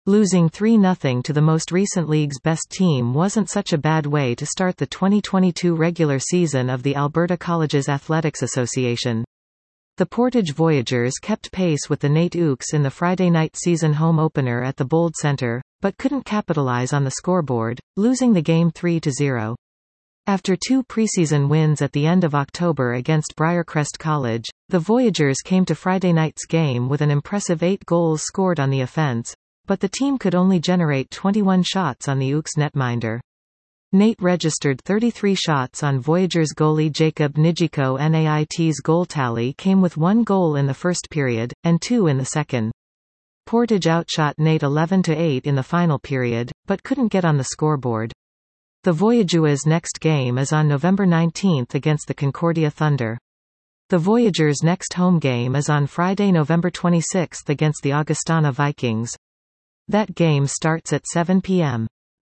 Losing 3-0 to the most recent league's best team wasn't such a bad way to start the 2022 regular season of the Alberta Colleges Athletics Association. The Portage Voyageurs kept pace with the NAIT Ooks in the Friday night season home opener at the Bold Centre, but couldn't capitalize on the scoreboard, losing the game 3-0. After 2 preseason wins at the end of October against Briarcrest College, the Voyageurs came to Friday night's game with an impressive 8 goals scored on the offense, but the team could only generate 21 shots on the Ooks netminder. NAIT registered 33 shots on Voyageurs goalie Jacob Nijiko. NAIT's goal tally came with 1 goal in the first period, and 2 in the second. Portage outshot NAIT 11-8 in the final period, but couldn't get on the scoreboard. The Voyageurs' next game is on November 19 against the Concordia Thunder. The Voyageurs' next home game is on Friday, November 26 against the Augustana Vikings. That game starts at 7 p.m.